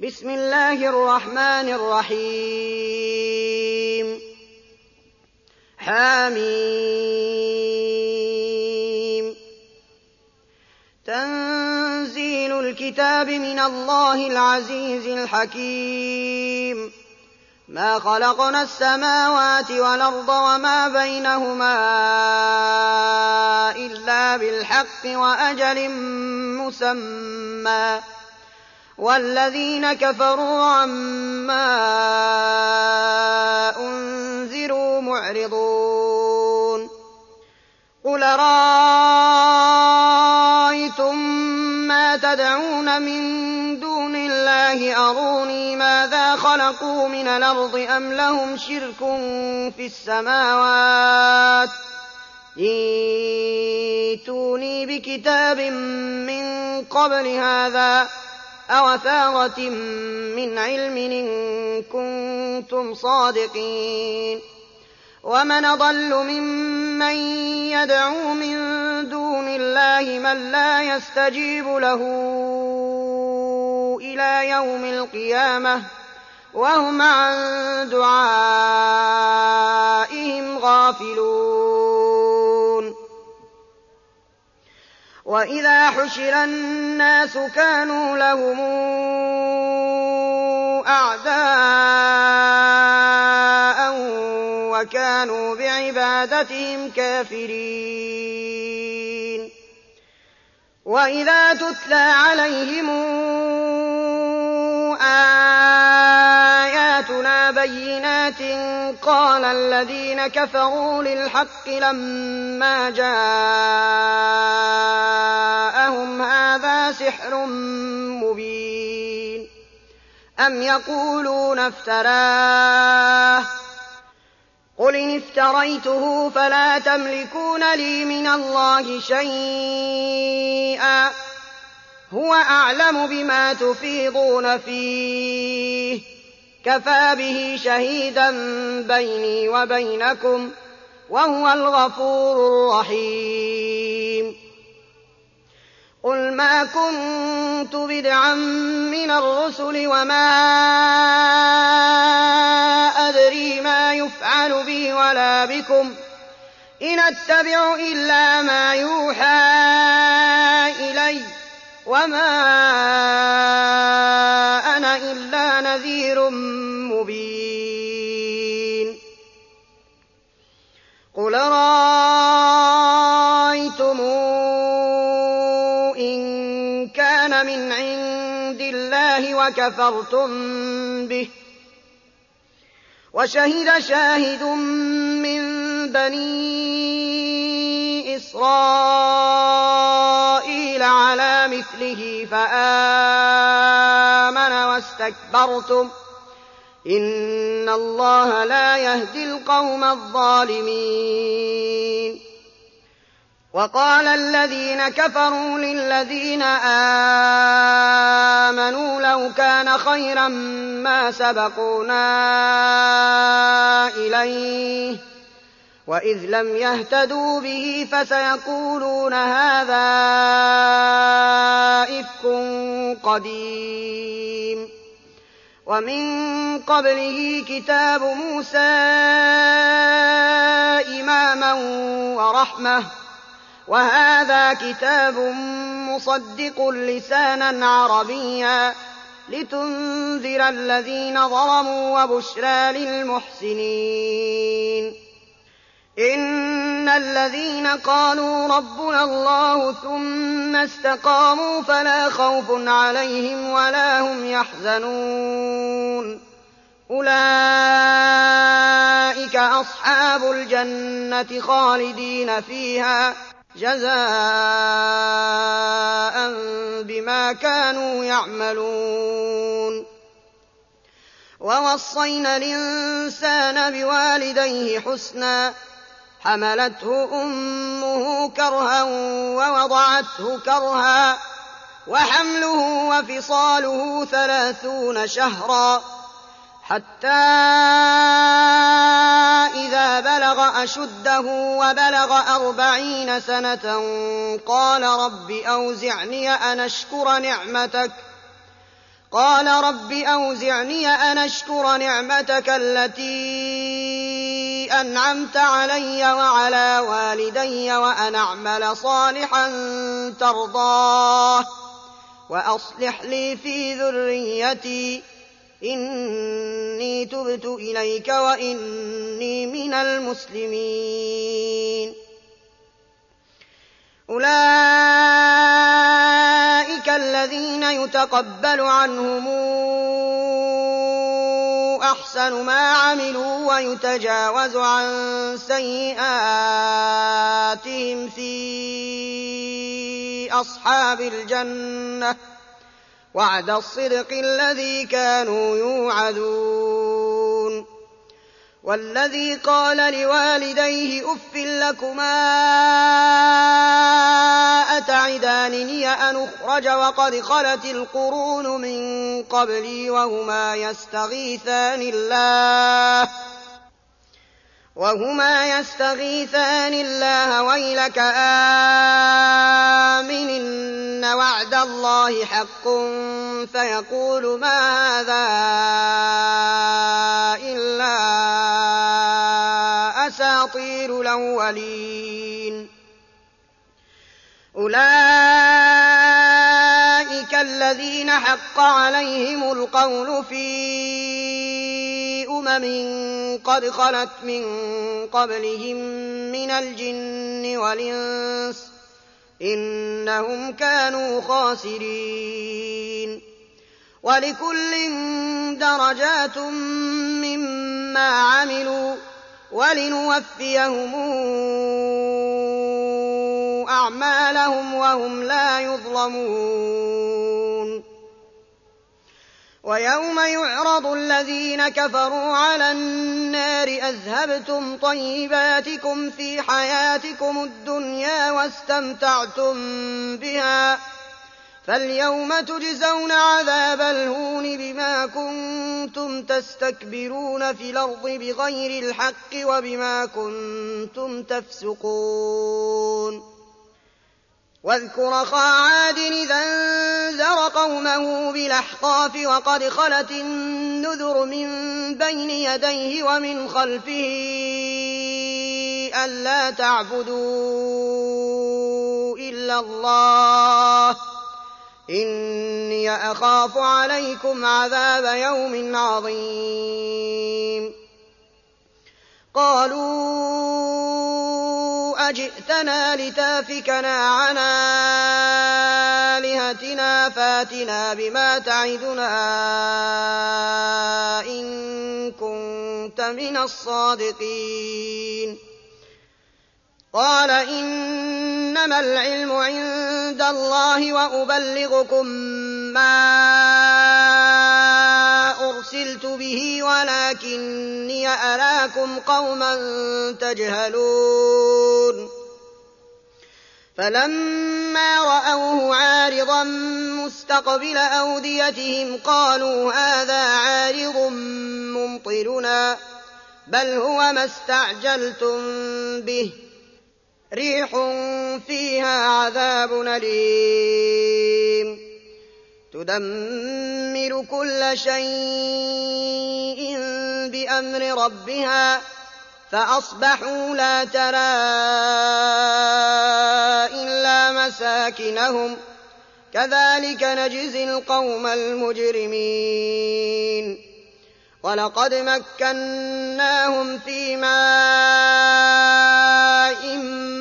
بسم الله الرحمن الرحيم حم تنزيل الكتاب من الله العزيز الحكيم ما خلقنا السماوات والأرض وما بينهما إلا بالحق وأجل مسمى والذين كفروا عما أنذروا معرضون قل رأيتم ما تدعون من دون الله أروني ماذا خلقوا من الأرض أم لهم شرك في السماوات ائتوني بكتاب من قبل هذا أو أثارة من علم إن كنتم صادقين ومن أضل ممن يدعو من دون الله من لا يستجيب له إلى يوم القيامة وهم عن دعائهم غافلون وإذا حشر الناس كانوا لهم أعداء وكانوا بعبادتهم كافرين وإذا تتلى عليهم آياتنا بينات قال الذين كفروا للحق لما جاءهم هذا سحر مبين أم يقولون افتراه قل إن افتريته فلا تملكون لي من الله شيئا هو أعلم بما تفيضون فيه كفى به شهيدا بيني وبينكم وهو الغفور الرحيم قل ما كنت بدعا من الرسل وما أدري ما يفعل بي ولا بكم إن أتبع إلا ما يوحى إلي وما أنا إلا نذير مبين قل رأيتم إن كان من عند الله وكفرتم به وشهد شاهد من بني إسرائيل على مثله فآمن واستكبرتم إن الله لا يهدي القوم الظالمين وقال الذين كفروا للذين آمنوا لو كان خيرا ما سبقونا إليه وإذ لم يهتدوا به فسيقولون هذا إفك قديم ومن قبله كتاب موسى إماما ورحمة وهذا كتاب مصدق لسانا عربيا لتنذر الذين ظلموا وبشرى للمحسنين إن الذين قالوا ربنا الله ثم استقاموا فلا خوف عليهم ولا هم يحزنون أولئك أصحاب الجنة خالدين فيها جزاء بما كانوا يعملون ووصينا الإنسان بوالديه حسنا حملته أمه كرها ووضعته كرها وحمله وفصاله 30 شهرا حتى إذا بلغ أشده وبلغ 40 سنة قال رب أوزعني أن أشكر قال رب أوزعني أن أشكر نعمتك التي أنعمت علي وعلى والدي وأن أعمل صالحا ترضاه وأصلح لي في ذريتي إني تبت إليك وإني من المسلمين. أولئك الذين يتقبل عنهم أحسن ما عملوا ويتجاوز عن سيئاتهم في أصحاب الجنة وعد الصدق الذي كانوا يوعدون. والذي قال لوالديه أف لكما أتعدانني أن أخرج وقد خلت القرون من قبلي وهما يستغيثان الله ويلك آمن إن وعد الله حق فيقول ما هذا إلا أساطير الأولين. أولئك الذين حق عليهم القول في قد خلت من قبلهم من الجن والإنس إنهم كانوا خاسرين. ولكل درجات مما عملوا ولنوفيهم أعمالهم وهم لا يظلمون. ويوم يعرض الذين كفروا على النار أذهبتم طيباتكم في حياتكم الدنيا واستمتعتم بها فاليوم تجزون عذاب الهون بما كنتم تستكبرون في الأرض بغير الحق وبما كنتم تفسقون. واذكر أخا عاد إذ أنذر قومه بالأحقاف وقد خلت النذر من بين يديه ومن خلفه ألا تعبدوا إلا الله إني أخاف عليكم عذاب يوم عظيم. قالوا أجئتنا لتافكنا عن آلهتنا فاتنا بما تعدنا إن كنت من الصادقين. قال إنما العلم عند الله وأبلغكم ما أرسلت به ولكني أراكم قوما تجهلون. فلما رأوه عارضا مستقبل أوديتهم قالوا هذا عارض ممطرنا بل هو ما استعجلتم به ريح فيها عذاب أليم تدمر كل شيء بأمر ربها فأصبحوا لا ترى إلا مساكنهم كذلك نجزي القوم المجرمين. ولقد مكناهم في ماء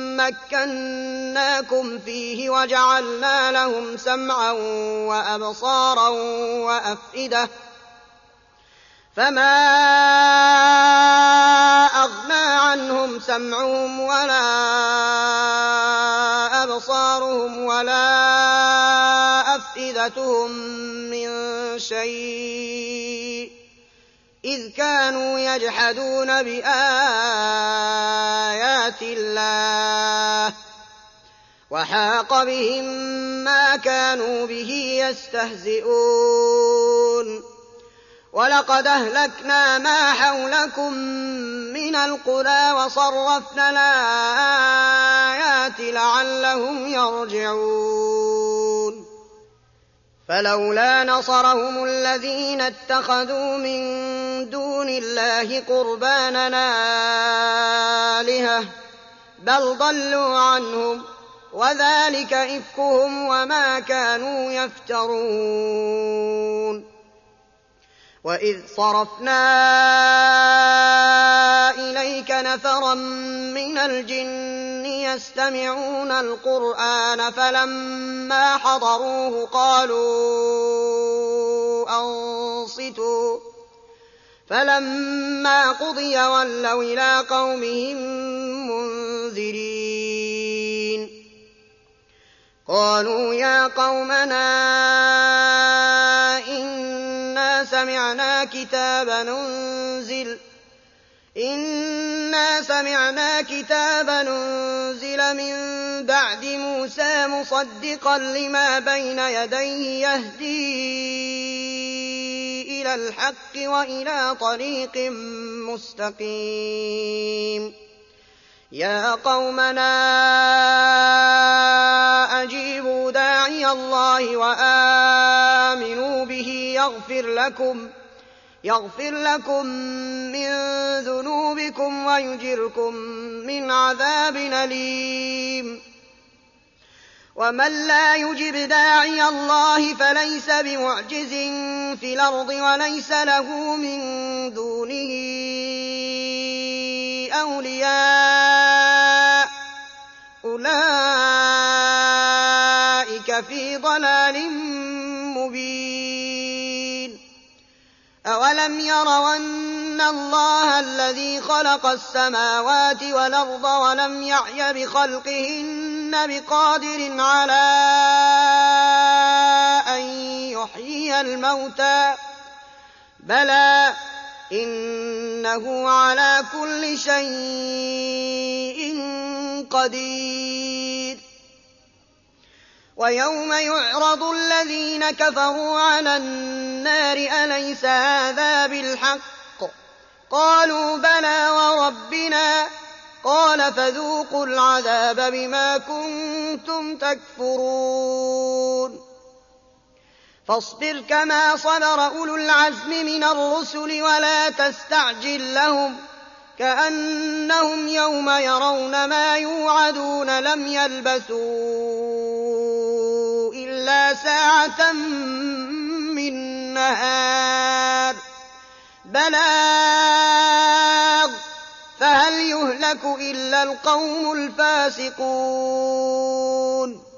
مكناكم فيه وجعلنا لهم سمعا وأبصارا وأفئدة فما أغنى عنهم سمعهم ولا أبصارهم ولا أفئدتهم من شيء إذ كانوا يجحدون بآيات الله وحاق بهم ما كانوا به يستهزئون. ولقد أهلكنا ما حولكم من القرى وصرفنا الآيات لعلهم يرجعون. فلولا نصرهم الذين اتخذوا من دون الله قربانا آلهة بل ضلوا عنهم وذلك إفكهم وما كانوا يفترون. وإذ صرفنا إليك نفرا من الجن يستمعون القرآن فلما حضروه قالوا أنصتوا فلما قضي ولوا إلى قومهم منذرين. قالوا يا قومنا إنا سمعنا كتابا أنزل من بعد موسى مصدقا لما بين يديه يهدي إلى الحق وإلى طريق مستقيم. يا قومنا أجيبوا داعي الله وآمنوا به يغفر لكم من ذنوبكم ويجركم من عذاب أليم. ومن لا يجب داعي الله فليس بمعجز في الأرض وليس له من دونه أولياء أولئك في ضلال مبين. أولم يروا أن الله الذي خلق السماوات والأرض ولم يعي بخلقهن بقادر على أن يحيي الموتى بلى إنه على كل شيء قدير. ويوم يعرض الذين كفروا على النار أليس هذا بالحق قالوا بلى وربنا قال فذوقوا العذاب بما كنتم تكفرون. فاصبر كما صبر أولو العزم من الرسل ولا تستعجل لهم كأنهم يوم يرون ما يوعدون لم يلبثوا إلا ساعة من نهار بلاغ فهل يهلك إلا القوم الفاسقون.